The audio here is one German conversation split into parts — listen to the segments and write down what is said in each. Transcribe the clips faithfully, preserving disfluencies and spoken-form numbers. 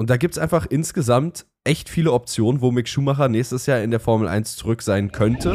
Und da gibt es einfach insgesamt echt viele Optionen, wo Mick Schumacher nächstes Jahr in der Formel eins zurück sein könnte.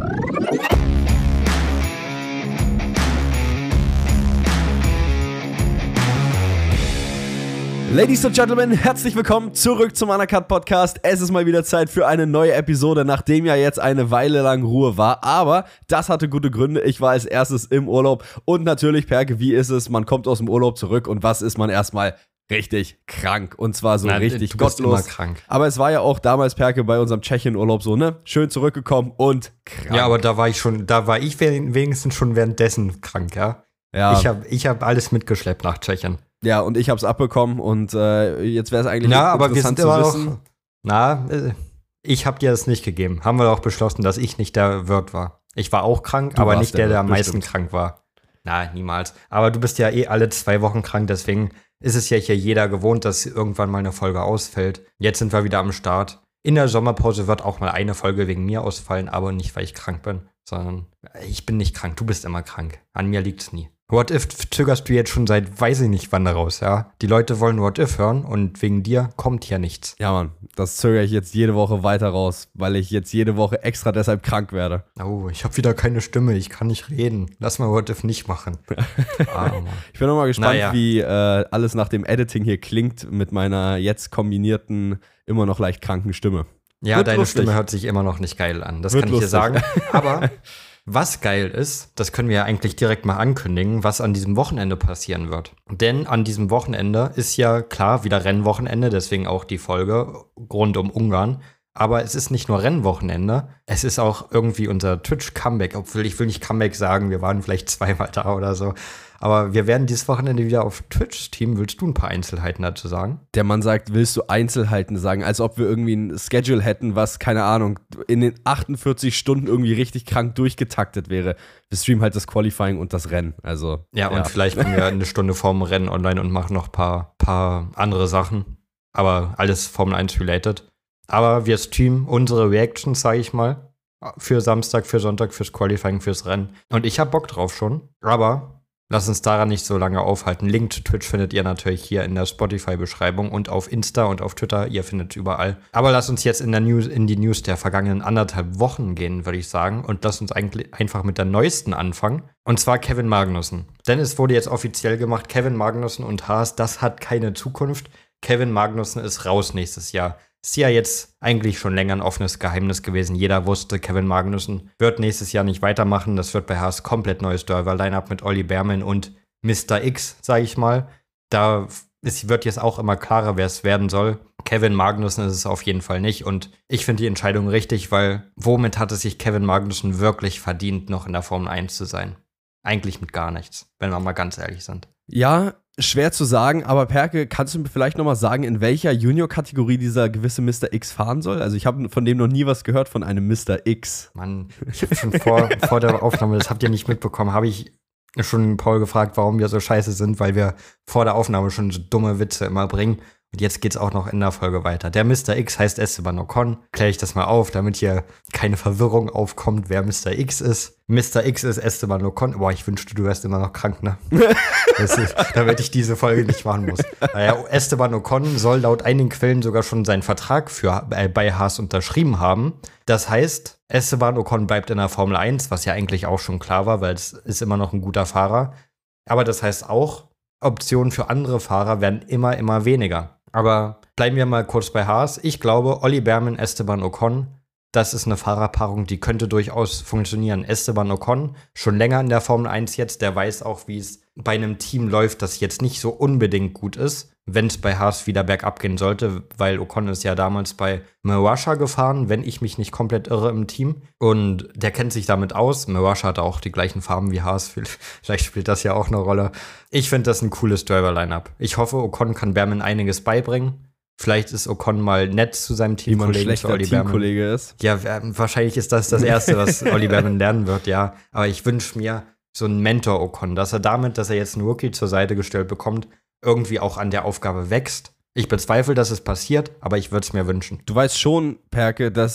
Ladies and Gentlemen, herzlich willkommen zurück zum Undercut Podcast. Es ist mal wieder Zeit für eine neue Episode, nachdem ja jetzt eine Weile lang Ruhe war. Aber das hatte gute Gründe. Ich war als erstes im Urlaub. Und natürlich, Perke, wie ist es? Man kommt aus dem Urlaub zurück und was ist man erstmal? Richtig krank. Und zwar so Nein, richtig du bist gottlos. Immer krank. Aber es war ja auch damals, Perke, bei unserem Tschechien-Urlaub so, ne? Schön zurückgekommen und krank. Ja, aber da war ich schon, da war ich wenigstens schon währenddessen krank, ja? Ja. Ich habe ich hab alles mitgeschleppt nach Tschechien. Ja, und ich hab's abbekommen und äh, jetzt wäre es eigentlich na, aber interessant wir sind zu immer wissen. Noch, na, äh, ich hab dir das nicht gegeben. Haben wir doch beschlossen, dass ich nicht der Wirt war. Ich war auch krank, Du aber warst nicht der, der am Wirt, meisten bestimmt. krank war. Na, niemals. Aber du bist ja eh alle zwei Wochen krank, deswegen ist es ja hier jeder gewohnt, dass irgendwann mal eine Folge ausfällt. Jetzt sind wir wieder am Start. In der Sommerpause wird auch mal eine Folge wegen mir ausfallen, aber nicht, weil ich krank bin, sondern ich bin nicht krank. Du bist immer krank. An mir liegt's nie. What If zögerst du jetzt schon seit weiß ich nicht wann raus, ja? Die Leute wollen What If hören und wegen dir kommt hier nichts. Ja, Mann, das zögere ich jetzt jede Woche weiter raus, weil ich jetzt jede Woche extra deshalb krank werde. Oh, ich habe wieder keine Stimme, ich kann nicht reden. Lass mal What If nicht machen. Ah, ich bin noch mal gespannt, naja. wie äh, alles nach dem Editing hier klingt mit meiner jetzt kombinierten, immer noch leicht kranken Stimme. Ja, Wird deine lustig. Stimme hört sich immer noch nicht geil an, das Wird kann ich dir lustig. sagen. Aber was geil ist, das können wir ja eigentlich direkt mal ankündigen, was an diesem Wochenende passieren wird. Denn an diesem Wochenende ist ja klar wieder Rennwochenende, deswegen auch die Folge rund um Ungarn. Aber es ist nicht nur Rennwochenende, es ist auch irgendwie unser Twitch-Comeback. Obwohl, ich will nicht Comeback sagen, wir waren vielleicht zweimal da oder so. Aber wir werden dieses Wochenende wieder auf Twitch streamen. Willst du ein paar Einzelheiten dazu sagen? Der Mann sagt, willst du Einzelheiten sagen, als ob wir irgendwie ein Schedule hätten, was, keine Ahnung, in den achtundvierzig Stunden irgendwie richtig krank durchgetaktet wäre. Wir streamen halt das Qualifying und das Rennen, also. Ja, und ja. Vielleicht kommen wir eine Stunde vorm Rennen online und machen noch ein paar, paar andere Sachen. Aber alles Formel eins related. Aber wir streamen unsere Reactions, sage ich mal, für Samstag, für Sonntag, fürs Qualifying, fürs Rennen. Und ich hab Bock drauf schon, aber lass uns daran nicht so lange aufhalten. Link zu Twitch findet ihr natürlich hier in der Spotify-Beschreibung und auf Insta und auf Twitter. Ihr findet es überall. Aber lass uns jetzt in, der News, in die News der vergangenen anderthalb Wochen gehen, würde ich sagen. Und lass uns eigentlich einfach mit der neuesten anfangen. Und zwar Kevin Magnussen. Denn es wurde jetzt offiziell gemacht, Kevin Magnussen und Haas, das hat keine Zukunft. Kevin Magnussen ist raus nächstes Jahr. Ist ja jetzt eigentlich schon länger ein offenes Geheimnis gewesen. Jeder wusste, Kevin Magnussen wird nächstes Jahr nicht weitermachen. Das wird bei Haas komplett neues Driver-Line-Up mit Olli Behrman und Mister X, sage ich mal. Da ist, wird jetzt auch immer klarer, wer es werden soll. Kevin Magnussen ist es auf jeden Fall nicht. Und ich finde die Entscheidung richtig, weil womit hat es sich Kevin Magnussen wirklich verdient, noch in der Formel eins zu sein? Eigentlich mit gar nichts, wenn wir mal ganz ehrlich sind. Ja, schwer zu sagen, aber Perke, kannst du mir vielleicht noch mal sagen, in welcher Junior-Kategorie dieser gewisse Mister X fahren soll? Also ich habe von dem noch nie was gehört, von einem Mister X. Mann, ich habe schon vor, vor der Aufnahme, das habt ihr nicht mitbekommen, habe ich schon Paul gefragt, warum wir so scheiße sind, weil wir vor der Aufnahme schon so dumme Witze immer bringen. Und jetzt geht's auch noch in der Folge weiter. Der Mister X heißt Esteban Ocon. Kläre ich das mal auf, damit hier keine Verwirrung aufkommt, wer Mister X ist. Mister X ist Esteban Ocon. Boah, ich wünschte, du wärst immer noch krank, ne? Das ist, damit ich diese Folge nicht machen muss. Naja, Esteban Ocon soll laut einigen Quellen sogar schon seinen Vertrag für, äh, bei Haas unterschrieben haben. Das heißt, Esteban Ocon bleibt in der Formel eins, was ja eigentlich auch schon klar war, weil es ist immer noch ein guter Fahrer. Aber das heißt auch, Optionen für andere Fahrer werden immer, immer weniger. Aber bleiben wir mal kurz bei Haas. Ich glaube, Olli Behrman, Esteban Ocon, das ist eine Fahrerpaarung, die könnte durchaus funktionieren. Esteban Ocon, schon länger in der Formel eins jetzt, der weiß auch, wie es bei einem Team läuft, das jetzt nicht so unbedingt gut ist, wenn es bei Haas wieder bergab gehen sollte, weil Ocon ist ja damals bei Merasha gefahren, wenn ich mich nicht komplett irre im Team. Und der kennt sich damit aus. Merasha hat auch die gleichen Farben wie Haas. Vielleicht spielt das ja auch eine Rolle. Ich finde das ein cooles Driver-Line-Up. Ich hoffe, Ocon kann Behrman einiges beibringen. Vielleicht ist Ocon mal nett zu seinem Teamkollegen. Wie man schlechter Teamkollege ist. Ja, wahrscheinlich ist das das Erste, was Olli Behrman lernen wird, ja. Aber ich wünsche mir so einen Mentor Ocon, dass er damit, dass er jetzt einen Rookie zur Seite gestellt bekommt, irgendwie auch an der Aufgabe wächst. Ich bezweifle, dass es passiert, aber ich würde es mir wünschen. Du weißt schon, Perke, dass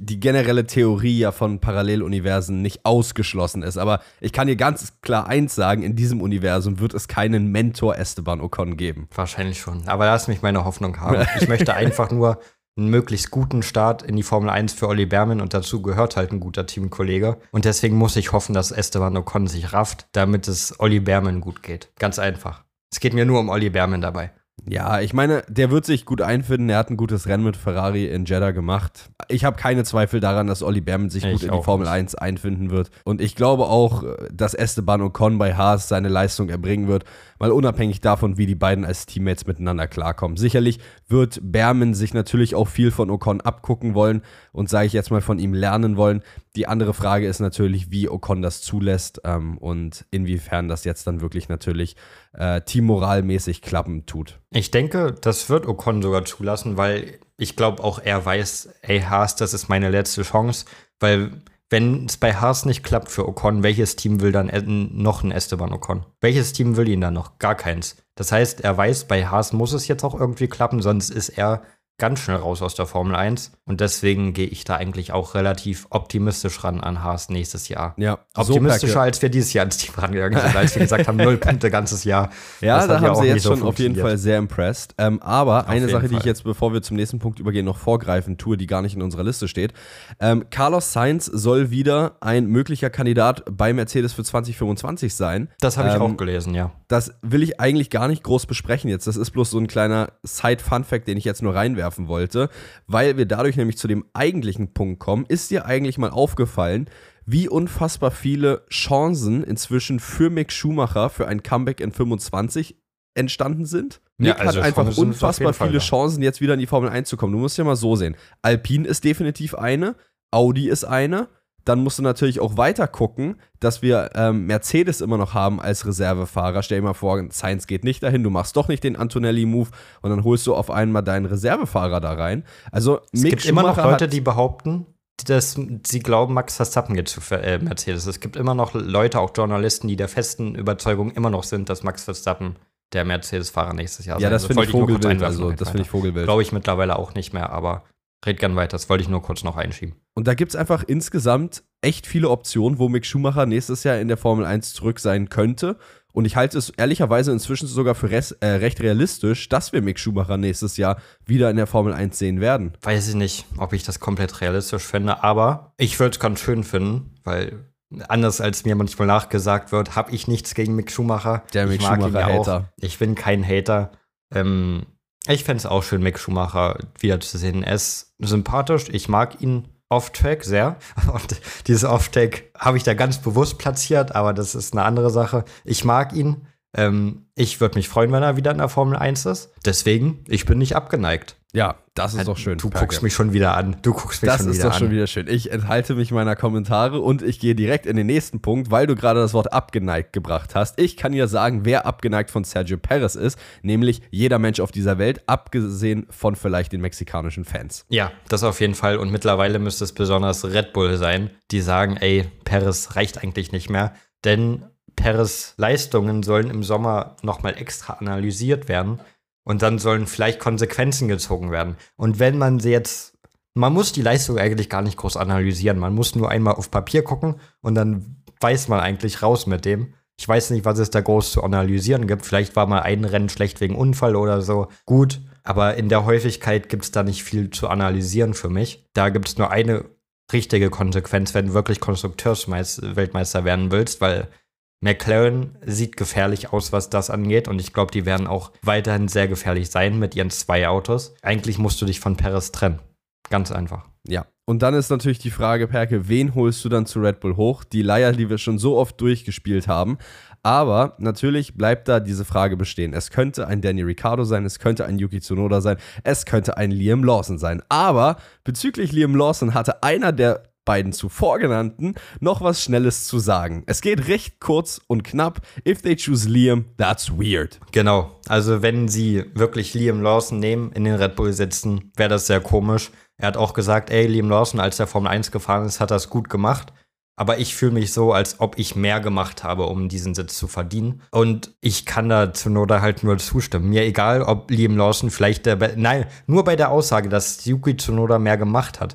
die generelle Theorie ja von Paralleluniversen nicht ausgeschlossen ist. Aber ich kann dir ganz klar eins sagen, in diesem Universum wird es keinen Mentor Esteban Ocon geben. Wahrscheinlich schon. Aber lass mich meine Hoffnung haben. Ich möchte einfach nur einen möglichst guten Start in die Formel eins für Olli Behrmann und dazu gehört halt ein guter Teamkollege. Und deswegen muss ich hoffen, dass Esteban Ocon sich rafft, damit es Olli Behrmann gut geht. Ganz einfach. Es geht mir nur um Olli Behrmann dabei. Ja, ich meine, der wird sich gut einfinden. Er hat ein gutes Rennen mit Ferrari in Jeddah gemacht. Ich habe keine Zweifel daran, dass Olli Behrmann sich Ich gut in die Formel nicht. eins einfinden wird. Und ich glaube auch, dass Esteban Ocon bei Haas seine Leistung erbringen wird, mal unabhängig davon, wie die beiden als Teammates miteinander klarkommen. Sicherlich wird Behrmann sich natürlich auch viel von Ocon abgucken wollen und, sage ich jetzt mal, von ihm lernen wollen. Die andere Frage ist natürlich, wie Ocon das zulässt ähm, und inwiefern das jetzt dann wirklich natürlich äh, teammoralmäßig klappen tut. Ich denke, das wird Ocon sogar zulassen, weil ich glaube auch er weiß, ey Haas, das ist meine letzte Chance, weil wenn es bei Haas nicht klappt für Ocon, welches Team will dann noch einen Esteban Ocon? Welches Team will ihn dann noch? Gar keins. Das heißt, er weiß, bei Haas muss es jetzt auch irgendwie klappen, sonst ist er ganz schnell raus aus der Formel eins. Und deswegen gehe ich da eigentlich auch relativ optimistisch ran an Haas nächstes Jahr. Ja, Optimistischer, so, als wir dieses Jahr ins Team rangegangen sind, als wir gesagt haben, null Punkte ganzes Jahr. Ja, Das da hat ja haben auch sie nicht jetzt so schon auf jeden funktioniert. Fall sehr impressed. Ähm, aber eine jeden Sache, die ich Fall. jetzt, bevor wir zum nächsten Punkt übergehen, noch vorgreifen tue, die gar nicht in unserer Liste steht. Ähm, Carlos Sainz soll wieder ein möglicher Kandidat bei Mercedes für zwanzig fünfundzwanzig sein. Das habe ich Ähm, auch gelesen, ja. Das will ich eigentlich gar nicht groß besprechen jetzt. Das ist bloß so ein kleiner Side-Fun-Fact, den ich jetzt nur reinwerfen wollte, weil wir dadurch nämlich zu dem eigentlichen Punkt kommen. Ist dir eigentlich mal aufgefallen, wie unfassbar viele Chancen inzwischen für Mick Schumacher für ein Comeback in fünfundzwanzig entstanden sind? Ja, Mick also hat einfach Chancen sind auf unfassbar jeden Fall viele da. Chancen, jetzt wieder in die Formel eins zu kommen. Du musst ja mal so sehen. Alpine ist definitiv eine, Audi ist eine. Dann musst du natürlich auch weiter gucken, dass wir ähm, Mercedes immer noch haben als Reservefahrer. Stell dir mal vor, Sainz geht nicht dahin, du machst doch nicht den Antonelli-Move und dann holst du auf einmal deinen Reservefahrer da rein. Also Es Mick gibt immer noch Schumacher Leute, hat- die behaupten, dass sie glauben, Max Verstappen geht zu äh, Mercedes. Es gibt immer noch Leute, auch Journalisten, die der festen Überzeugung immer noch sind, dass Max Verstappen der Mercedes-Fahrer nächstes Jahr Ja, sein das wird. finde ich Wollte nur kurz Vogelwild. einwerfen, Also, red das finde ich weiter. Vogelwild. Glaube ich mittlerweile auch nicht mehr, aber red gern weiter. Das wollte ich nur kurz noch einschieben. Und da gibt es einfach insgesamt echt viele Optionen, wo Mick Schumacher nächstes Jahr in der Formel eins zurück sein könnte. Und ich halte es ehrlicherweise inzwischen sogar für res- äh, recht realistisch, dass wir Mick Schumacher nächstes Jahr wieder in der Formel eins sehen werden. Weiß ich nicht, ob ich das komplett realistisch finde, aber ich würde es ganz schön finden, weil anders als mir manchmal nachgesagt wird, habe ich nichts gegen Mick Schumacher. Der Mick ich mag ihn ja Schumacher-Hater. auch. Ich bin kein Hater. Ähm, ich fände es auch schön, Mick Schumacher wiederzusehen. Er ist sympathisch, ich mag ihn off-track sehr. Und dieses Off-track habe ich da ganz bewusst platziert, aber das ist eine andere Sache. Ich mag ihn. Ähm, ich würde mich freuen, wenn er wieder in der Formel eins ist. Deswegen, ich bin nicht abgeneigt. Ja, das ist doch schön. Du Perke. guckst mich schon wieder an. Du guckst mich Das schon ist wieder doch an. schon wieder schön. Ich enthalte mich meiner Kommentare und ich gehe direkt in den nächsten Punkt, weil du gerade das Wort abgeneigt gebracht hast. Ich kann dir sagen, wer abgeneigt von Sergio Perez ist, nämlich jeder Mensch auf dieser Welt, abgesehen von vielleicht den mexikanischen Fans. Ja, das auf jeden Fall. Und mittlerweile müsste es besonders Red Bull sein, die sagen, ey, Perez reicht eigentlich nicht mehr. Denn Perez' Leistungen sollen im Sommer nochmal extra analysiert werden. Und dann sollen vielleicht Konsequenzen gezogen werden. Und wenn man sie jetzt, man muss die Leistung eigentlich gar nicht groß analysieren. Man muss nur einmal auf Papier gucken und dann weiß man eigentlich raus mit dem. Ich weiß nicht, was es da groß zu analysieren gibt. Vielleicht war mal ein Rennen schlecht wegen Unfall oder so. Gut, aber in der Häufigkeit gibt es da nicht viel zu analysieren für mich. Da gibt es nur eine richtige Konsequenz, wenn du wirklich Konstrukteursweltmeister werden willst, weil McLaren sieht gefährlich aus, was das angeht. Und ich glaube, die werden auch weiterhin sehr gefährlich sein mit ihren zwei Autos. Eigentlich musst du dich von Perez trennen. Ganz einfach. Ja, und dann ist natürlich die Frage, Perke, wen holst du dann zu Red Bull hoch? Die Leier, die wir schon so oft durchgespielt haben. Aber natürlich bleibt da diese Frage bestehen. Es könnte ein Danny Ricciardo sein, es könnte ein Yuki Tsunoda sein, es könnte ein Liam Lawson sein. Aber bezüglich Liam Lawson hatte einer der beiden zuvor genannten noch was Schnelles zu sagen. Es geht recht kurz und knapp. If they choose Liam, that's weird. Genau. Also wenn sie wirklich Liam Lawson nehmen, in den Red Bull sitzen, wäre das sehr komisch. Er hat auch gesagt, ey, Liam Lawson, als er Formel eins gefahren ist, hat das gut gemacht. Aber ich fühle mich so, als ob ich mehr gemacht habe, um diesen Sitz zu verdienen. Und ich kann da Tsunoda halt nur zustimmen. Mir egal, ob Liam Lawson vielleicht der Be- Nein, nur bei der Aussage, dass Yuki Tsunoda mehr gemacht hat.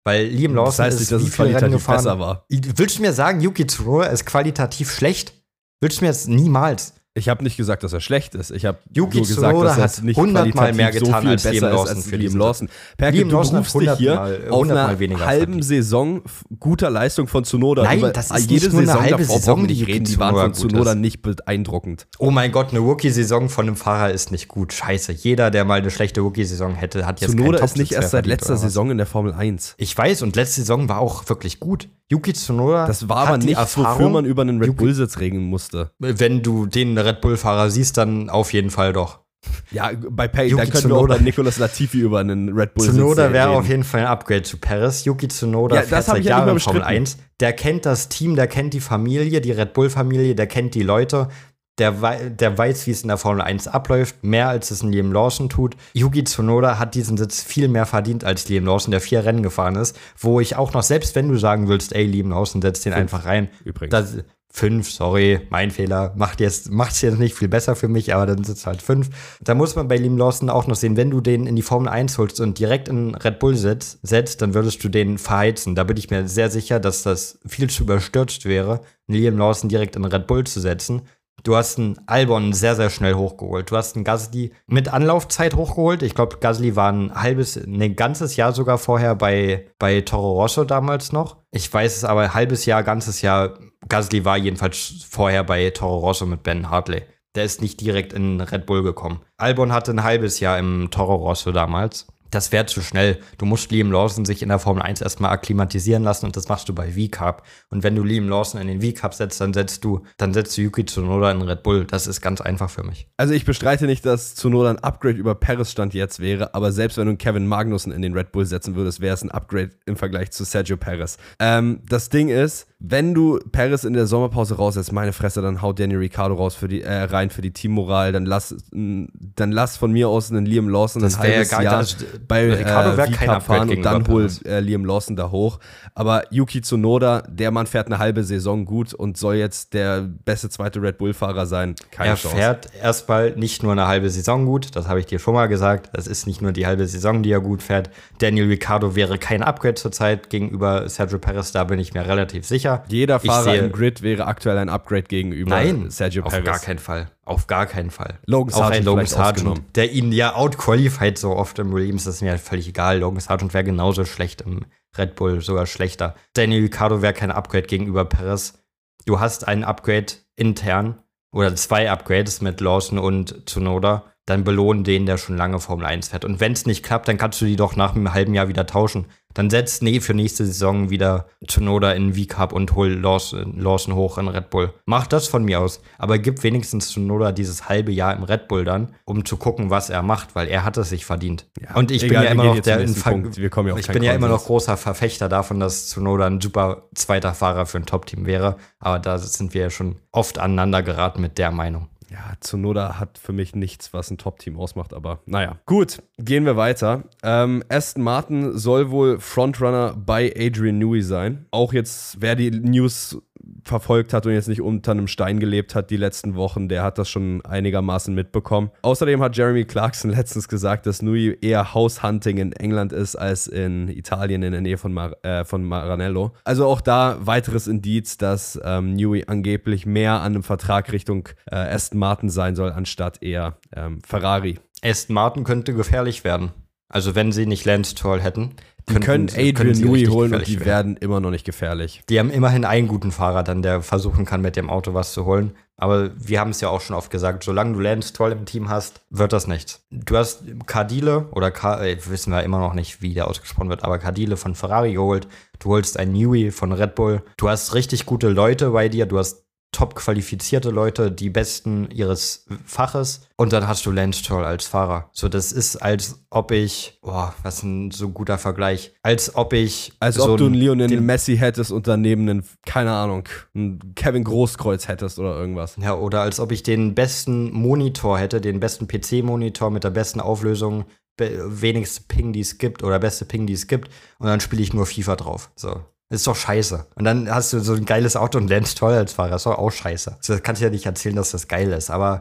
Weil Liam Lawson das heißt nicht, dass ist es qualitativ besser war. Willst du mir sagen, Yuki Tsunoda ist qualitativ schlecht? Willst du mir jetzt niemals? Ich habe nicht gesagt, dass er schlecht ist. Ich habe Yuki nur gesagt, Tsunoda dass er nicht hundertmal mehr qualitativ getan so viel als besser Liam ist Lawson als für Liam diesen Lawson. Perke, Liam du Lawson berufst dich hier hundertmal auf einer weniger halben verdient. Saison f- guter Leistung von Tsunoda. Nein, Über das ist jede nicht nur eine Saison halbe davor Saison, brauchen wir die nicht Yuki reden. Die waren von Tsunoda gut Tsunoda ist. nicht beeindruckend. Oh mein Gott, eine Rookie-Saison von einem Fahrer ist nicht gut. Scheiße. Jeder, der mal eine schlechte Rookie-Saison hätte, hat jetzt Tsunoda keinen ist nicht Top-Sitz erst mehr seit verdient, letzter oder was? Saison in der Formel eins. Ich weiß, und letzte Saison war auch wirklich gut. Yuki Tsunoda Das war hat aber die nichts, wofür Erfahrung, man über einen Red Yuki- Bull-Sitz reden musste. Wenn du den Red Bull-Fahrer siehst, dann auf jeden Fall doch. Ja, bei Perke, Yuki dann können wir auch Tsunoda. bei Nicolas Latifi über einen Red Bull-Sitz Tsunoda wäre reden. auf jeden Fall ein Upgrade zu Paris. Yuki Tsunoda Ja, fährt das hab seit ich ja nicht Jahren mehr Formel bestritten. eins. Der kennt das Team, der kennt die Familie, die Red Bull-Familie, der kennt die Leute. Der, wei- der weiß, wie es in der Formel eins abläuft, mehr als es ein Liam Lawson tut. Yuki Tsunoda hat diesen Sitz viel mehr verdient als Liam Lawson, der vier Rennen gefahren ist, wo ich auch noch, selbst wenn du sagen willst, ey, Liam Lawson, setz den Fünf, einfach rein. übrigens. Das, fünf, sorry, mein Fehler, macht jetzt, macht's jetzt nicht viel besser für mich, aber dann sitzt halt fünf. Da muss man bei Liam Lawson auch noch sehen, wenn du den in die Formel eins holst und direkt in Red Bull setzt, setzt, dann würdest du den verheizen. Da bin ich mir sehr sicher, dass das viel zu überstürzt wäre, Liam Lawson direkt in Red Bull zu setzen. Du hast einen Albon sehr, sehr schnell hochgeholt. Du hast einen Gasly mit Anlaufzeit hochgeholt. Ich glaube, Gasly war ein halbes, ein ganzes Jahr sogar vorher bei, bei Toro Rosso damals noch. Ich weiß es aber, ein halbes Jahr, ganzes Jahr. Gasly war jedenfalls vorher bei Toro Rosso mit Ben Hartley. Der ist nicht direkt in Red Bull gekommen. Albon hatte ein halbes Jahr im Toro Rosso damals. Das wäre zu schnell. Du musst Liam Lawson sich in der Formel eins erstmal akklimatisieren lassen und das machst du bei V-Cup. Und wenn du Liam Lawson in den V-Cup setzt, dann setzt du, dann setzt du Yuki Tsunoda in Red Bull. Das ist ganz einfach für mich. Also ich bestreite nicht, dass Tsunoda ein Upgrade über Perez Stand jetzt wäre, aber selbst wenn du einen Kevin Magnussen in den Red Bull setzen würdest, wäre es ein Upgrade im Vergleich zu Sergio Perez. Ähm, das Ding ist, wenn du Perez in der Sommerpause raussetzt, meine Fresse, dann haut Daniel Ricciardo raus für die, äh, rein für die Teammoral, dann lass, m, dann lass von mir aus einen Liam Lawson Das ein wär halbes ja gar- Jahr das- bei Ricciardo äh, wär kein V-Cup Upgrade fahren und dann gegenüber hol Perez. äh, Liam Lawson da hoch. Aber Yuki Tsunoda, der Mann fährt eine halbe Saison gut und soll jetzt der beste zweite Red Bull-Fahrer sein. Keine Er Chance. fährt erstmal nicht nur eine halbe Saison gut, das habe ich dir schon mal gesagt. Das ist nicht nur die halbe Saison, die er gut fährt. Daniel Ricciardo wäre kein Upgrade zurzeit gegenüber Sergio Perez, da bin ich mir relativ sicher. Jeder Ich Fahrer sehe- im Grid wäre aktuell ein Upgrade gegenüber Nein, Sergio auf Perez. gar keinen Fall. Auf gar keinen Fall. Logan Auch ein Sargent Logan vielleicht ausgenommen. Sargent, der ihn ja outqualified so oft im Williams, das ist mir völlig egal. Logan Sargent wäre genauso schlecht im Red Bull, sogar schlechter. Daniel Ricciardo wäre kein Upgrade gegenüber Perez. Du hast ein Upgrade intern oder zwei Upgrades mit Lawson und Tsunoda. Dann belohnen den, der schon lange Formel eins fährt. Und wenn es nicht klappt, dann kannst du die doch nach einem halben Jahr wieder tauschen. Dann setzt nee, für nächste Saison wieder Tsunoda in V-Cup und hol Lawson, Lawson hoch in Red Bull. Mach das von mir aus. Aber gib wenigstens Tsunoda dieses halbe Jahr im Red Bull dann, um zu gucken, was er macht, weil er hat es sich verdient. Ja, und ich egal, bin ja wir immer gehen noch jetzt der zum nächsten Infa- Punkt. Wir kommen ja auf Ich keinen bin ja immer Konsens. noch großer Verfechter davon, dass Tsunoda ein super zweiter Fahrer für ein Top-Team wäre. Aber da sind wir ja schon oft aneinander geraten mit der Meinung. Ja, Tsunoda hat für mich nichts, was ein Top-Team ausmacht, aber naja. Gut, gehen wir weiter. Ähm, Aston Martin soll wohl Frontrunner bei Adrian Newey sein. Auch jetzt, wer die News verfolgt hat und jetzt nicht unter einem Stein gelebt hat die letzten Wochen, der hat das schon einigermaßen mitbekommen. Außerdem hat Jeremy Clarkson letztens gesagt, dass Newey eher Househunting in England ist als in Italien in der Nähe von, Mar äh, von Maranello. Also auch da weiteres Indiz, dass ähm, Newey angeblich mehr an einem Vertrag Richtung äh, Aston Martin sein soll, anstatt eher ähm, Ferrari. Aston Martin könnte gefährlich werden. Also wenn sie nicht Lance Stroll hätten. Die können Adrian können sie Newey richtig holen und gefährlich die werden. werden immer noch nicht gefährlich. Die haben immerhin einen guten Fahrer dann, der versuchen kann, mit dem Auto was zu holen. Aber wir haben es ja auch schon oft gesagt, solange du Lance Stroll im Team hast, wird das nichts. Du hast Cardile oder Car äh, wissen wir immer noch nicht, wie der ausgesprochen wird, aber Cardile von Ferrari geholt. Du holst einen Newey von Red Bull. Du hast richtig gute Leute bei dir. Du hast top qualifizierte Leute, die Besten ihres Faches. Und dann hast du Lance Stroll als Fahrer. So, das ist, als ob ich, boah, was ein so guter Vergleich. Als ob ich Als so ob du einen Lionel den- Messi hättest und daneben einen, keine Ahnung, einen Kevin Großkreuz hättest oder irgendwas. Ja, oder als ob ich den besten Monitor hätte, den besten P C-Monitor mit der besten Auflösung, be- wenigste Ping, die es gibt, oder beste Ping, die es gibt, und dann spiele ich nur FIFA drauf. So. Das ist doch scheiße. Und dann hast du so ein geiles Auto und Lance Stroll als Fahrer. Das ist doch auch scheiße. Das kannst du ja nicht erzählen, dass das geil ist. Aber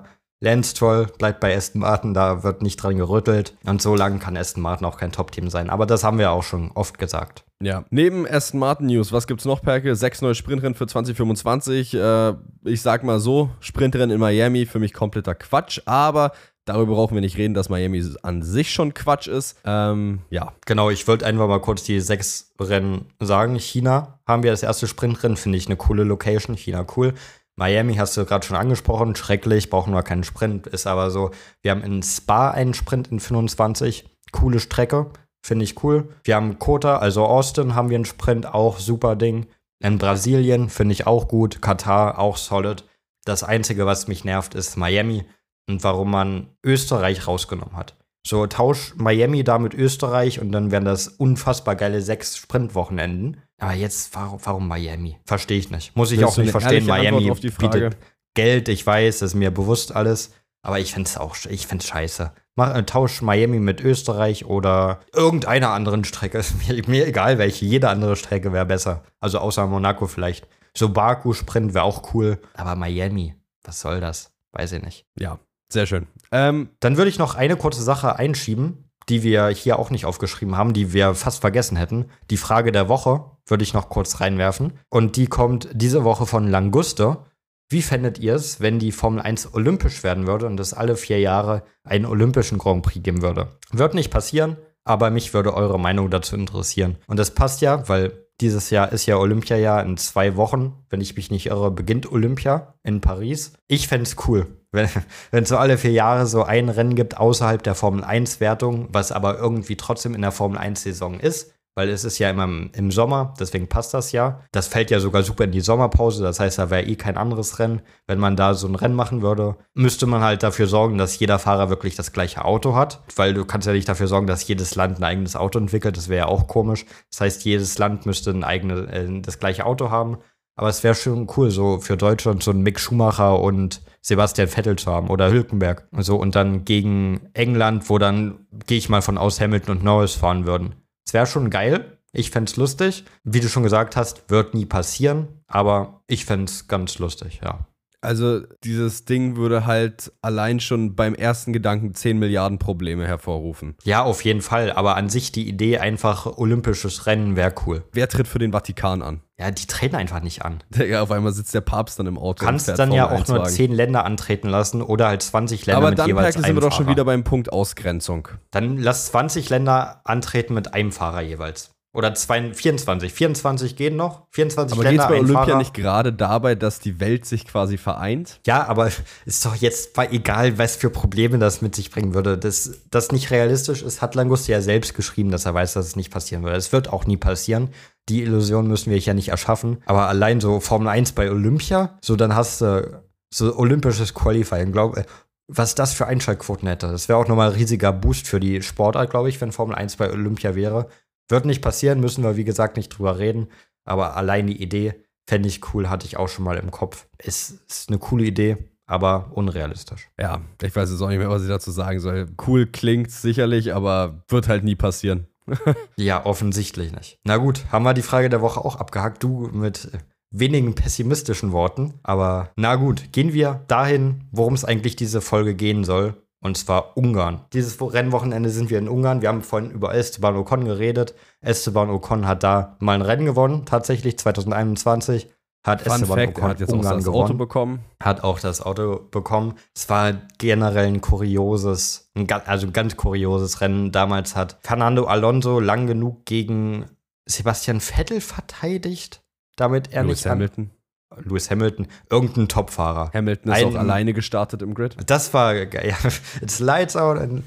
Lance Stroll bleibt bei Aston Martin, da wird nicht dran gerüttelt. Und so lange kann Aston Martin auch kein Top-Team sein. Aber das haben wir auch schon oft gesagt. Ja, neben Aston Martin News, was gibt's noch, Perke? Sechs neue Sprintrennen für zwanzig fünfundzwanzig. Äh, ich sag mal so, Sprintrennen in Miami, für mich kompletter Quatsch. Aber darüber brauchen wir nicht reden, dass Miami an sich schon Quatsch ist. Ähm, ja. Genau, ich wollte einfach mal kurz die sechs Rennen sagen. China haben wir das erste Sprintrennen, finde ich eine coole Location. China cool. Miami hast du gerade schon angesprochen, schrecklich, brauchen wir keinen Sprint, ist aber so. Wir haben in Spa einen Sprint in fünfundzwanzig, coole Strecke, finde ich cool. Wir haben Kota, also Austin haben wir einen Sprint, auch super Ding. In Brasilien finde ich auch gut, Katar auch solid. Das Einzige, was mich nervt, ist Miami und warum man Österreich rausgenommen hat. So, tausch Miami da mit Österreich und dann wären das unfassbar geile sechs Sprintwochenenden. Aber jetzt, warum, warum Miami? Verstehe ich nicht. Muss ich Willst auch nicht verstehen. Miami auf die Frage? bietet Geld, ich weiß, das ist mir bewusst alles. Aber ich find's auch, ich find's scheiße. Mach, äh, tausch Miami mit Österreich oder irgendeiner anderen Strecke. Ist mir, mir egal welche. Jede andere Strecke wäre besser. Also außer Monaco vielleicht. So Baku-Sprint wäre auch cool. Aber Miami, was soll das? Weiß ich nicht. Ja, sehr schön. Ähm, Dann würde ich noch eine kurze Sache einschieben, die wir hier auch nicht aufgeschrieben haben, die wir fast vergessen hätten. Die Frage der Woche würde ich noch kurz reinwerfen. Und die kommt diese Woche von Languste. Wie fändet ihr es, wenn die Formel eins olympisch werden würde und es alle vier Jahre einen olympischen Grand Prix geben würde? Wird nicht passieren, aber mich würde eure Meinung dazu interessieren. Und das passt ja, weil dieses Jahr ist ja Olympiajahr in zwei Wochen. Wenn ich mich nicht irre, beginnt Olympia in Paris. Ich fände es cool, wenn es so alle vier Jahre so ein Rennen gibt außerhalb der Formel eins Wertung, was aber irgendwie trotzdem in der Formel eins Saison ist. Weil es ist ja immer im Sommer, deswegen passt das ja. Das fällt ja sogar super in die Sommerpause, das heißt, da wäre eh kein anderes Rennen. Wenn man da so ein Rennen machen würde, müsste man halt dafür sorgen, dass jeder Fahrer wirklich das gleiche Auto hat. Weil du kannst ja nicht dafür sorgen, dass jedes Land ein eigenes Auto entwickelt, das wäre ja auch komisch. Das heißt, jedes Land müsste ein eigenes, äh, das gleiche Auto haben. Aber es wäre schon cool, so für Deutschland so einen Mick Schumacher und Sebastian Vettel zu haben oder Hülkenberg. So, und dann gegen England, wo dann, gehe ich mal von aus, Hamilton und Norris fahren würden. Es wäre schon geil. Ich fände es lustig. Wie du schon gesagt hast, wird nie passieren. Aber ich fände es ganz lustig, ja. Also dieses Ding würde halt allein schon beim ersten Gedanken zehn Milliarden Probleme hervorrufen. Ja, auf jeden Fall. Aber an sich die Idee, einfach olympisches Rennen wäre cool. Wer tritt für den Vatikan an? Ja, die treten einfach nicht an. Ja, auf einmal sitzt der Papst dann im Auto. Du kannst dann ja auch nur zehn Länder antreten lassen oder halt zwanzig Länder Aber mit dann, jeweils Perke, einem sind wir doch schon Fahrer. wieder beim Punkt Ausgrenzung. Dann lass zwanzig Länder antreten mit einem Fahrer jeweils. Oder zwei, vierundzwanzig. vierundzwanzig gehen noch. vierundzwanzig Aber geht Länder, es bei ein Olympia Fahrer. nicht gerade dabei, dass die Welt sich quasi vereint? Ja, aber ist doch jetzt mal egal, was für Probleme das mit sich bringen würde. Dass das nicht realistisch ist, hat Languste ja selbst geschrieben, dass er weiß, dass es nicht passieren würde. Es wird auch nie passieren. Die Illusion müssen wir ja nicht erschaffen. Aber allein so Formel eins bei Olympia, so dann hast du so olympisches Qualifying, glaube was das für Einschaltquoten hätte. Das wäre auch nochmal ein riesiger Boost für die Sportart, glaube ich, wenn Formel eins bei Olympia wäre. Wird nicht passieren, müssen wir, wie gesagt, nicht drüber reden. Aber allein die Idee fände ich cool, hatte ich auch schon mal im Kopf. Ist, ist eine coole Idee, aber unrealistisch. Ja, ich weiß jetzt auch nicht mehr, was ich dazu sagen soll. Cool klingt sicherlich, aber wird halt nie passieren. Ja, offensichtlich nicht. Na gut, haben wir die Frage der Woche auch abgehakt. Du mit wenigen pessimistischen Worten. Aber na gut, gehen wir dahin, worum es eigentlich diese Folge gehen soll. Und zwar Ungarn. Dieses Rennwochenende sind wir in Ungarn. Wir haben vorhin über Esteban Ocon geredet. Esteban Ocon hat da mal ein Rennen gewonnen, tatsächlich zwanzig einundzwanzig. Hat Fun Esteban Fact, Ocon er hat jetzt Ungarn auch das gewonnen. Auto bekommen. Hat auch das Auto bekommen. Es war generell ein kurioses, ein, also ein ganz kurioses Rennen. Damals hat Fernando Alonso lang genug gegen Sebastian Vettel verteidigt, damit er Lewis nicht Hamilton. Lewis Hamilton, irgendein Topfahrer. Hamilton ist Ein, auch alleine gestartet im Grid. Das war geil. Ja, it's lights out and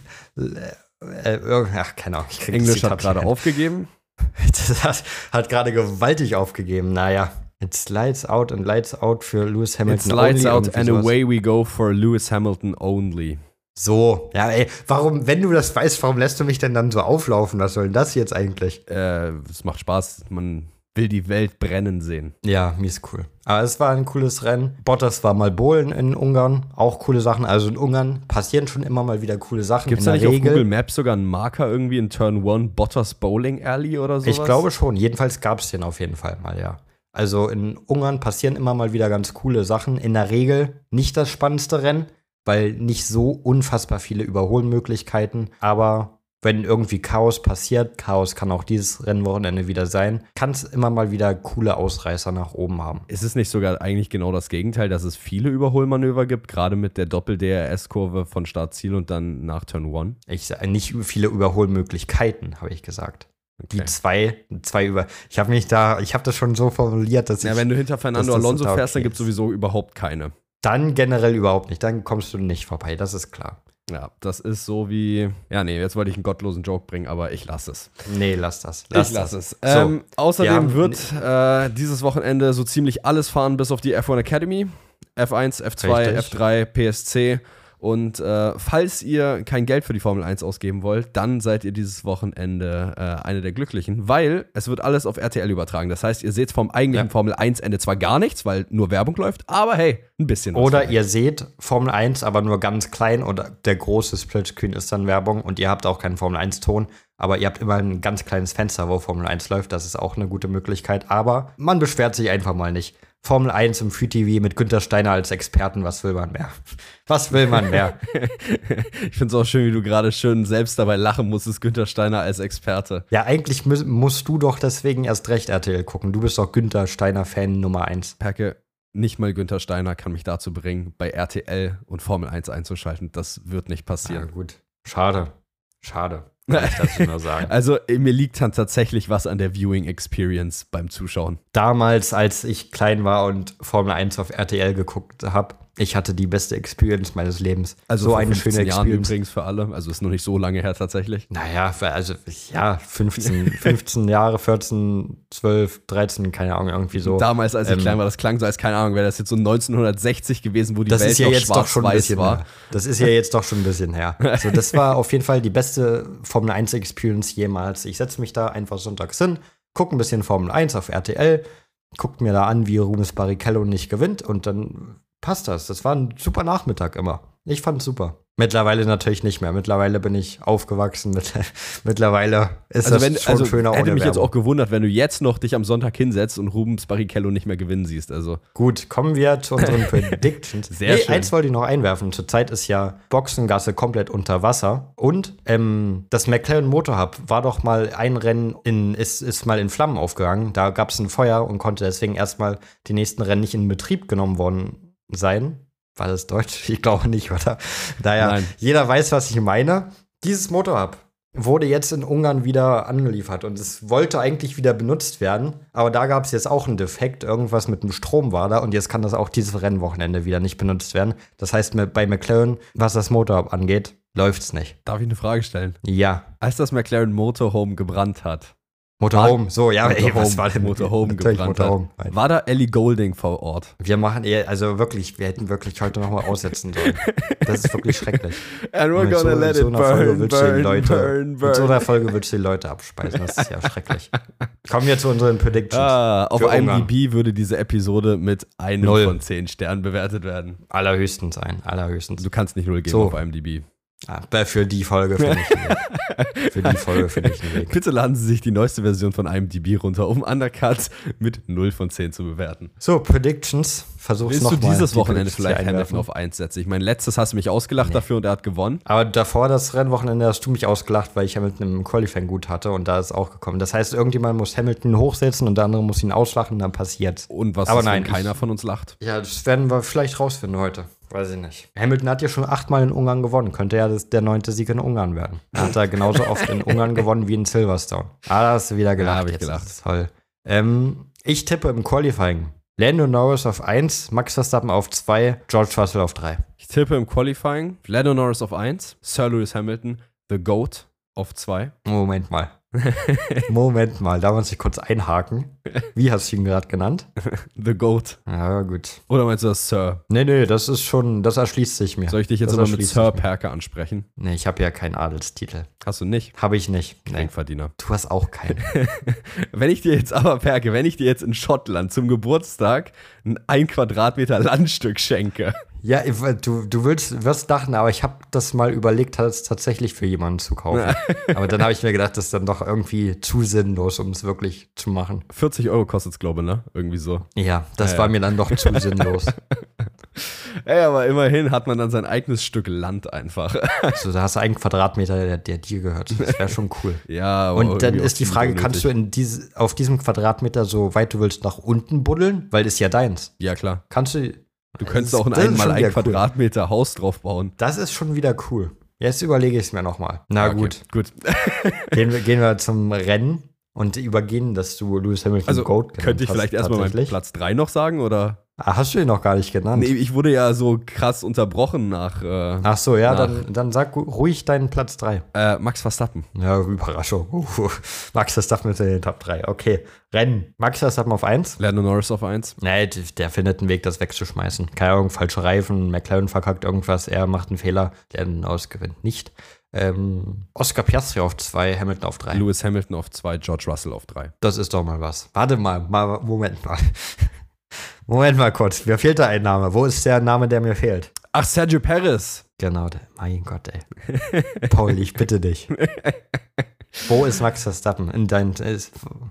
äh, ach, keine Ahnung. Ich Englisch hat gerade aufgegeben. Das hat, hat gerade gewaltig aufgegeben. Naja, it's lights out and lights out für Lewis Hamilton. It's lights only, out and sowas. away we go for Lewis Hamilton only. So, ja, ey, warum, wenn du das weißt, warum lässt du mich denn dann so auflaufen? Was soll denn das jetzt eigentlich? Äh, es macht Spaß. Man will die Welt brennen sehen. Ja, mies cool. Aber es war ein cooles Rennen. Bottas war mal bowlen in Ungarn. Auch coole Sachen. Also in Ungarn passieren schon immer mal wieder coole Sachen. Gibt es in da der nicht Regel. auf Google Maps sogar einen Marker irgendwie in Turn one Bottas Bowling Alley oder sowas? Ich glaube schon. Jedenfalls gab es den auf jeden Fall mal, ja. Also in Ungarn passieren immer mal wieder ganz coole Sachen. In der Regel nicht das spannendste Rennen. weil nicht so unfassbar viele Überholmöglichkeiten, aber wenn irgendwie Chaos passiert, Chaos kann auch dieses Rennwochenende wieder sein, kann es immer mal wieder coole Ausreißer nach oben haben. Ist es nicht sogar eigentlich genau das Gegenteil, dass es viele Überholmanöver gibt, gerade mit der Doppel-D R S-Kurve von Start-Ziel und dann nach Turn eins? Ich sage nicht viele Überholmöglichkeiten, habe ich gesagt. Okay. Die zwei, zwei über. Ich habe mich da, ich habe das schon so formuliert, dass ja, ich. wenn du hinter Fernando dass das Alonso okay fährst, dann gibt es ist. sowieso überhaupt keine. Dann generell überhaupt nicht. Dann kommst du nicht vorbei, das ist klar. Ja, das ist so wie. Ja, nee, jetzt wollte ich einen gottlosen Joke bringen, aber ich lasse es. Nee, lass das. Lass ich lasse es. So, Ähm, außerdem haben- wird äh, dieses Wochenende so ziemlich alles fahren, bis auf die F eins Academy. F eins, F zwei, Richtig. F drei, P S C. Und äh, falls ihr kein Geld für die Formel eins ausgeben wollt, dann seid ihr dieses Wochenende äh, eine der Glücklichen, weil es wird alles auf R T L übertragen. Das heißt, ihr seht vom eigentlichen Ja. Formel eins Ende zwar gar nichts, weil nur Werbung läuft, aber hey, ein bisschen was Oder vielleicht. ihr seht Formel eins, aber nur ganz klein oder der große Splitscreen ist dann Werbung und ihr habt auch keinen Formel eins Ton, aber ihr habt immer ein ganz kleines Fenster, wo Formel eins läuft. Das ist auch eine gute Möglichkeit, aber man beschwert sich einfach mal nicht. Formel eins im Free T V mit Günther Steiner als Experten, was will man mehr? Was will man mehr? Ich finde es auch schön, wie du gerade schön selbst dabei lachen musstest, Günther Steiner als Experte. Ja, eigentlich mu- musst du doch deswegen erst recht R T L gucken. Du bist doch Günther Steiner-Fan Nummer eins. Perke, nicht mal Günther Steiner kann mich dazu bringen, bei R T L und Formel eins einzuschalten. Das wird nicht Ja, passieren. gut. Schade. Schade. Kann ich dazu nur sagen. Also, äh, mir liegt dann tatsächlich was an der Viewing Experience beim Zuschauen. Damals, als ich klein war und Formel eins auf R T L geguckt habe, ich hatte die beste Experience meines Lebens. Also, so vor eine fünfzehn schöne Jahren Experience. übrigens für alle. Also, ist noch nicht so lange her tatsächlich. Naja, für- also ja, fünfzehn, fünfzehn Jahre, vierzehn, zwölf, dreizehn, keine Ahnung, irgendwie so. Damals, als ich Ähm, klein war, das klang so, als keine Ahnung, wäre das jetzt so neunzehnhundertsechzig gewesen, wo die Das Welt ist ja noch jetzt doch schon ein schwarz-weiß bisschen war. her. Das ist ja jetzt doch schon ein bisschen her. So, das war auf jeden Fall die beste Formel eins Experience jemals. Ich setze mich da einfach sonntags hin, gucke ein bisschen Formel eins auf R T L, gucke mir da an, wie Rubens Barrichello nicht gewinnt und dann passt das. Das war ein super Nachmittag immer. Ich fand's super. Mittlerweile natürlich nicht mehr. Mittlerweile bin ich aufgewachsen. Mit, mittlerweile ist Also, das wenn, schon also schöner hätte ohne mich jetzt Werbung. auch gewundert, wenn du jetzt noch dich am Sonntag hinsetzt und Rubens Barrichello nicht mehr gewinnen siehst. Also, Gut, kommen wir zu unseren Predictions. Sehr schön. Eins wollte ich noch einwerfen. Zurzeit ist ja Boxengasse komplett unter Wasser. Und ähm, das McLaren Motorhub war doch mal ein Rennen, in, ist, ist mal in Flammen aufgegangen. Da gab es ein Feuer und konnte deswegen erstmal die nächsten Rennen nicht in Betrieb genommen worden sein. War das Deutsch? Ich glaube nicht, oder? Naja, Nein. jeder weiß, was ich meine. Dieses Motorhub wurde jetzt in Ungarn wieder angeliefert und es wollte eigentlich wieder benutzt werden, aber da gab es jetzt auch einen Defekt, irgendwas mit dem Strom war da und jetzt kann das auch dieses Rennwochenende wieder nicht benutzt werden. Das heißt, mit- bei McLaren, was das Motorhub angeht, läuft's nicht. darf ich eine Frage stellen? Ja, Als das McLaren Motorhome gebrannt hat, Motorhome, so, ja, ey, Motorhome, was war denn? Motorhome Natürlich gebrannt Motorhome. hat, war da Ellie Golding vor Ort? Wir machen eher, also wirklich, wir hätten wirklich heute nochmal aussetzen sollen. Das ist wirklich schrecklich. And we're Mit gonna so, let mit so it einer Folge burn, willst du die burn, Leute, burn, Mit so burn. einer Folge willst du die Leute abspeisen, das ist ja schrecklich. Kommen wir zu unseren Predictions. Ah, auf Für I M D Ungarn. B würde diese Episode mit einem Null. von zehn Sternen bewertet werden. Allerhöchstens ein, allerhöchstens. Du kannst nicht null geben So. auf I M D B. Ja, für die Folge finde ich einen Weg. Für die Folge finde ich einen Weg. Bitte laden Sie sich die neueste Version von I M D B runter, um Undercut mit null von zehn zu bewerten. So, Predictions. Versuch's Willst du nochmal. dieses die Wochenende Predictions vielleicht hier Hamilton einwerfen. auf eins setzen? Ich meine, letztes hast du mich ausgelacht Nee. dafür und er hat gewonnen. Aber davor, das Rennwochenende, hast du mich ausgelacht, weil ich Hamilton im Qualifying gut hatte und da ist auch gekommen. Das heißt, irgendjemand muss Hamilton hochsetzen und der andere muss ihn auslachen, dann passiert's. Und was Aber ist, nein, wenn keiner ich- von uns lacht? Ja, das werden wir vielleicht rausfinden heute. Weiß ich nicht. Hamilton hat ja schon achtmal in Ungarn gewonnen. Könnte ja das, der neunte Sieg in Ungarn werden. Er hat da genauso oft in Ungarn gewonnen wie in Silverstone. Ah, da hast du wieder gelacht. hab ich Jetzt gelacht. ist es toll. Ähm, ich tippe im Qualifying. Lando Norris auf eins, Max Verstappen auf zwei, George Russell auf drei. Ich tippe im Qualifying Lando Norris auf eins, Sir Lewis Hamilton, The GOAT auf zwei. Moment mal. Moment mal, da muss ich kurz einhaken. Wie hast du ihn gerade genannt? The GOAT. Ja, gut. Oder meinst du das Sir? Nee, nee, das ist schon, das erschließt sich mir. Soll ich dich jetzt Das aber mit erschließt Sir sich mir. Perker ansprechen? Nee, ich habe ja keinen Adelstitel. Hast du nicht? Habe ich nicht. Nee. Geringverdiener. Du hast auch keinen. Wenn ich dir jetzt aber, Perke, wenn ich dir jetzt in Schottland zum Geburtstag ein ein Quadratmeter Landstück schenke. Ja, du, du willst, wirst dachten, aber ich habe das mal überlegt, das tatsächlich für jemanden zu kaufen. Aber dann habe ich mir gedacht, das ist dann doch irgendwie zu sinnlos, um es wirklich zu machen. vierzig Euro kostet es, glaube ich, ne? Irgendwie so. Ja, das Ja, war ja. mir dann doch zu sinnlos. Ey, aber immerhin hat man dann sein eigenes Stück Land einfach. Also, da hast du einen Quadratmeter, der, der dir gehört. Das wäre schon cool. Ja, aber und dann irgendwie ist die auch Frage, unnötig. kannst du in diese, auf diesem Quadratmeter so weit du willst nach unten buddeln? Weil das ist ja deins. Ja, klar. Kannst du. Du könntest Das- auch in das ist einmal schon ein wieder cool. Quadratmeter Haus drauf bauen. Das ist schon wieder cool. Jetzt überlege ich es mir nochmal. Na Okay, gut. Gut. Gehen wir, gehen wir zum Rennen und übergehen, dass du Lewis Hamilton Also, Goat genannt könnte ich hast, vielleicht erstmal meinen tatsächlich. Platz drei noch sagen, oder? Ah, hast du ihn noch gar nicht genannt? Nee, ich wurde ja so krass unterbrochen nach äh, Ach so, ja, Nach- dann, dann sag ruhig deinen Platz drei. äh, Max Verstappen. Ja, Überraschung. Uh, Max Verstappen ist in den Top drei. Okay, Rennen. Max Verstappen auf eins. Lando Norris auf eins. Nee, d- der findet einen Weg, das wegzuschmeißen. Keine Ahnung, falsche Reifen, McLaren verkackt irgendwas, er macht einen Fehler, Lando Norris gewinnt nicht. Ähm, Oscar Piastri auf zwei, Hamilton auf drei. Lewis Hamilton auf zwei, George Russell auf drei. Das ist doch mal was. Warte mal, mal Moment mal. Moment mal kurz, mir fehlt da ein Name. Wo ist der Name, der mir fehlt? Ach, Sergio Perez. Genau, der, mein Gott, ey. Paul, ich bitte dich. Wo ist Max Verstappen? In dein, ist,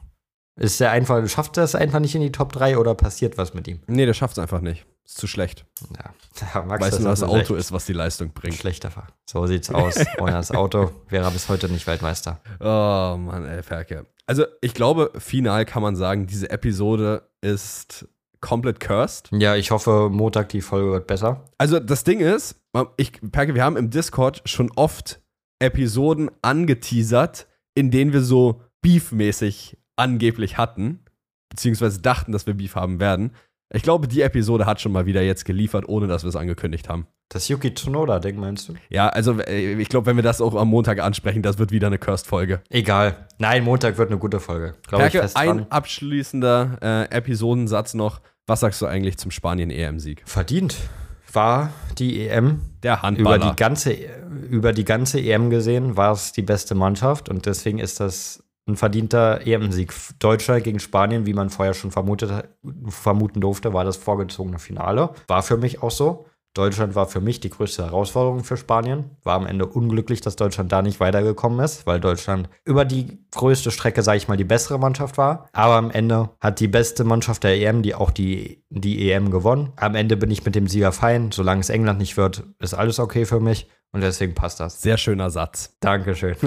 ist der einfach, schafft er es einfach nicht in die Top drei oder passiert was mit ihm? Nee, der schafft es einfach nicht. Ist zu schlecht. Ja, ja Max Weißt du, das Verstappen Auto echt ist, was die Leistung ein bringt. schlechter Fahrer. So sieht's aus. Ohne das Auto wäre er bis heute nicht Weltmeister. Oh Mann, ey, Ferke. Also, ich glaube, final kann man sagen, diese Episode ist komplett cursed. Ja, ich hoffe, Montag die Folge wird besser. Also, das Ding ist, ich, Perke, wir haben im Discord schon oft Episoden angeteasert, in denen wir so beefmäßig angeblich hatten, beziehungsweise dachten, dass wir Beef haben werden. Ich glaube, die Episode hat schon mal wieder jetzt geliefert, ohne dass wir es angekündigt haben. Das Yuki Tsunoda-Ding, meinst du? Ja, also äh, ich glaube, wenn wir das auch am Montag ansprechen, das wird wieder eine Cursed-Folge. Egal. Nein, Montag wird eine gute Folge. Glaube ich Perke, fest ein dran. abschließender äh, Episodensatz noch. Was sagst du eigentlich zum Spanien-E M-Sieg? Verdient war die E M. Der Über Handballer. die, ganze, über die ganze E M gesehen war es die beste Mannschaft und deswegen ist das ein verdienter E M-Sieg. Deutschland gegen Spanien, wie man vorher schon vermutet, vermuten durfte, war das vorgezogene Finale. War für mich auch so. Deutschland war für mich die größte Herausforderung für Spanien. War am Ende unglücklich, dass Deutschland da nicht weitergekommen ist, weil Deutschland über die größte Strecke, sage ich mal, die bessere Mannschaft war. Aber am Ende hat die beste Mannschaft der E M, die auch die, die E M gewonnen. Am Ende bin ich mit dem Sieger fein. Solange es England nicht wird, ist alles okay für mich. Und deswegen passt das. Sehr schöner Satz. Dankeschön.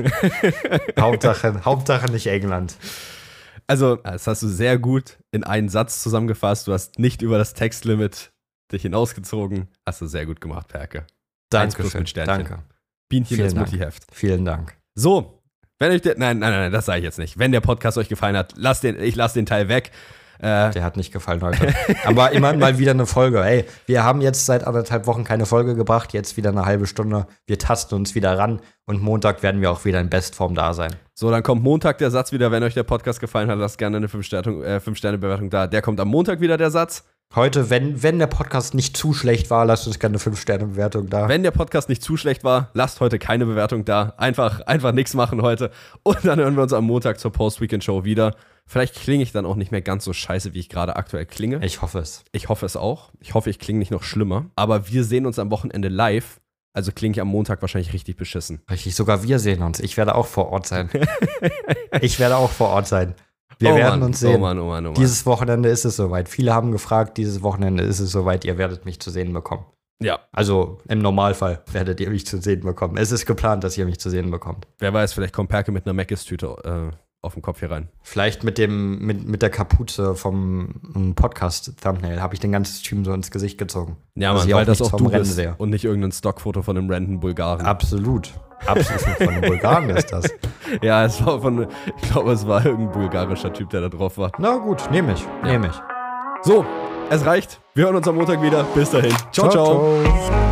Hauptsache, Hauptsache nicht England. Also, das hast du sehr gut in einen Satz zusammengefasst. Du hast nicht über das Textlimit dich hinausgezogen. Hast du sehr gut gemacht, Perke. Eins plus Dankeschön. mit Sternchen. Danke. Bienchen Vielen ins Dank. Multiheft. Vielen Dank. So, wenn euch der, nein, nein, nein, das sage ich jetzt nicht. Wenn der Podcast euch gefallen hat, lasst den, ich lasse den Teil weg. Äh, Der hat nicht gefallen heute. Aber immerhin mal wieder eine Folge. Ey, wir haben jetzt seit anderthalb Wochen keine Folge gebracht. Jetzt wieder eine halbe Stunde. Wir tasten uns wieder ran. Und Montag werden wir auch wieder in Bestform da sein. so, dann kommt Montag der Satz wieder. Wenn euch der Podcast gefallen hat, lasst gerne eine fünf Sterne Bewertung da. Der kommt am Montag wieder, der Satz. Heute, wenn, wenn der Podcast nicht zu schlecht war, lasst uns gerne eine fünf Sterne Bewertung da. Wenn der Podcast nicht zu schlecht war, lasst heute keine Bewertung da. Einfach, einfach nichts machen heute. Und dann hören wir uns am Montag zur Post-Weekend-Show wieder. Vielleicht klinge ich dann auch nicht mehr ganz so scheiße, wie ich gerade aktuell klinge. Ich hoffe es. Ich hoffe es auch. Ich hoffe, ich klinge nicht noch schlimmer. Aber wir sehen uns am Wochenende live. Also klinge ich am Montag wahrscheinlich richtig beschissen. Richtig, sogar wir sehen uns. Ich werde auch vor Ort sein. Ich werde auch vor Ort sein. Wir oh werden Mann, uns sehen. Oh Mann, oh Mann, oh Mann. Dieses Wochenende ist es soweit. Viele haben gefragt, dieses Wochenende ist es soweit. Ihr werdet mich zu sehen bekommen. Ja, Also im Normalfall werdet ihr mich zu sehen bekommen. Es ist geplant, dass ihr mich zu sehen bekommt. wer weiß, vielleicht kommt Perke mit einer Mc's-Tüte äh, auf den Kopf hier rein. Vielleicht mit dem mit, mit der Kapuze vom Podcast-Thumbnail habe ich den ganzen Stream so ins Gesicht gezogen. Ja, Dass Mann, ich weil auch das nichts auch vom du Rennen bist sehe. und nicht irgendein Stockfoto von einem random Bulgaren. Absolut. Absolut von den Bulgaren ist das. Ja, es war von, ich glaube, es war irgendein bulgarischer Typ, der da drauf war. Na gut, nehme ich. Nehme ich. So, es reicht. Wir hören uns am Montag wieder. Bis dahin. ciao. ciao. ciao.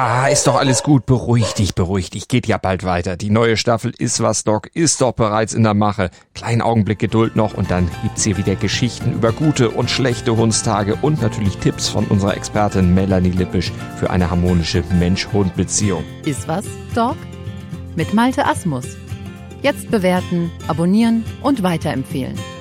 Ah, ist doch alles gut. Beruhig dich, beruhig dich. Geht ja bald weiter. Die neue Staffel Ist was, Doc ist doch bereits in der Mache. Kleinen Augenblick Geduld noch und dann gibt's hier wieder Geschichten über gute und schlechte Hundstage und natürlich Tipps von unserer Expertin Melanie Lippisch für eine harmonische Mensch-Hund-Beziehung. Ist was, Doc? Mit Malte Asmus. Jetzt bewerten, abonnieren und weiterempfehlen.